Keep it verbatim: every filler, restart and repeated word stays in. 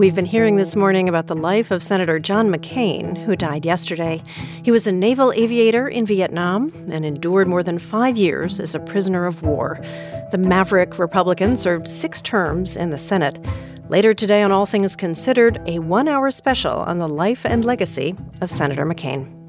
We've been hearing this morning about the life of Senator John McCain, who died yesterday. He was a naval aviator in Vietnam and endured more than five years as a prisoner of war. The maverick Republican served six terms in the Senate. Later today on All Things Considered, a one-hour special on the life and legacy of Senator McCain.